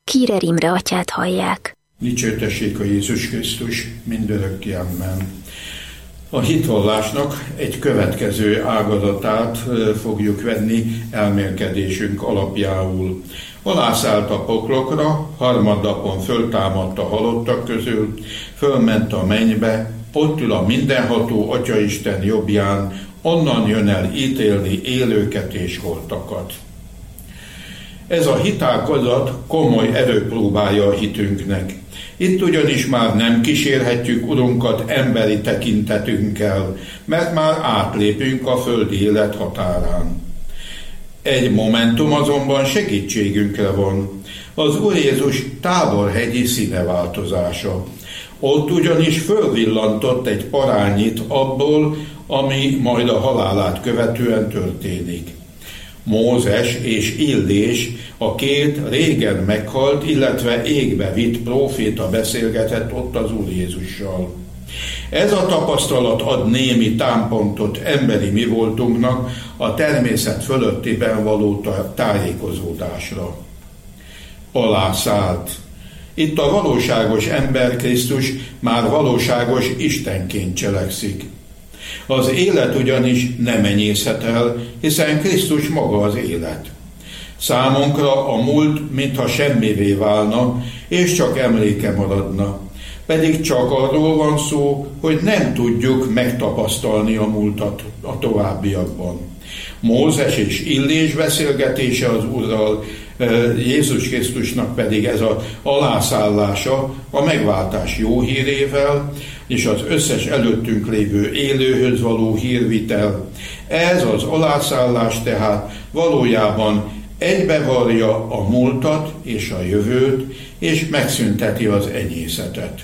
Kírer Imre atyát hallják. Dicsértessék a Jézus Krisztus mindörökké, amen. A hitvallásnak egy következő ágazatát fogjuk venni elmélkedésünk alapjául. Alászállt a poklokra, harmadnapon föltámadt a halottak közül, fölment a mennybe, ott ül a mindenható Atyaisten jobbján, onnan jön el ítélni élőket és holtakat. Ez a hitágazat komoly erőpróbája a hitünknek. Itt ugyanis már nem kísérhetjük Urunkat emberi tekintetünkkel, mert már átlépünk a földi élet határán. Egy momentum azonban segítségünkre van, az Úr Jézus táborhegyi színeváltozása. Ott ugyanis fölvillantott egy parányit abból, ami majd a halálát követően történik. Mózes és Illés, a két régen meghalt, illetve égbe vitt próféta beszélgetett ott az Úr Jézussal. Ez a tapasztalat ad némi támpontot emberi mi voltunknak a természet fölöttiben való tájékozódásra. Alászállt. Itt a valóságos ember Krisztus már valóságos Istenként cselekszik. Az élet ugyanis nem enyészhet el, hiszen Krisztus maga az élet. Számunkra a múlt mintha semmivé válna, és csak emléke maradna. Pedig csak arról van szó, hogy nem tudjuk megtapasztalni a múltat a továbbiakban. Mózes és Illés beszélgetése az Úrral, Jézus Krisztusnak pedig ez az alászállása a megváltás jó hírével, és az összes előttünk lévő élőhöz való hírvitel. Ez az alászállás tehát valójában egybevarja a múltat és a jövőt, és megszünteti az enyészetet.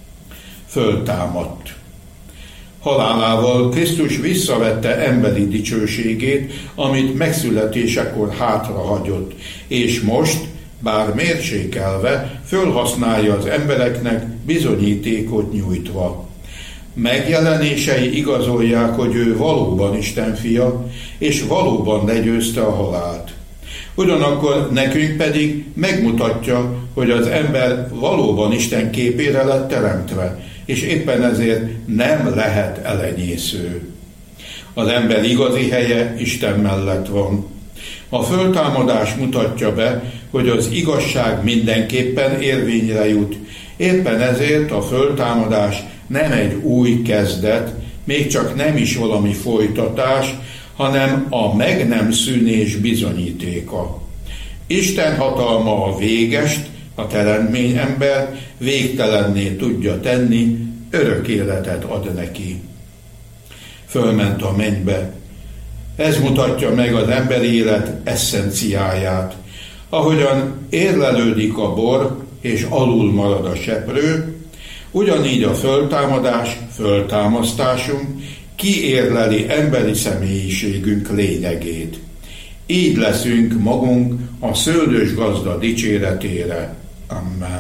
Föltámadt. Halálával Krisztus visszavette emberi dicsőségét, amit megszületésekor hátrahagyott, és most, bár mérsékelve, fölhasználja az embereknek bizonyítékot nyújtva. Megjelenései igazolják, hogy ő valóban Isten fia, és valóban legyőzte a halált. Ugyanakkor nekünk pedig megmutatja, hogy az ember valóban Isten képére lett teremtve, és éppen ezért nem lehet elenyésző. Az ember igazi helye Isten mellett van. A föltámadás mutatja be, hogy az igazság mindenképpen érvényre jut. Éppen ezért a föltámadás nem egy új kezdet, még csak nem is valami folytatás, hanem a meg nem szűnés bizonyítéka. Isten hatalma a végest, a teremtményember végtelenné tudja tenni, örök életet ad neki. Fölment a mennybe. Ez mutatja meg az emberi élet eszenciáját. Ahogyan érlelődik a bor, és alul marad a seprő, ugyanígy a föltámadás, föltámasztásunk kiérleli emberi személyiségünk lényegét. Így leszünk magunk a szőlős gazda dicséretére. Amen.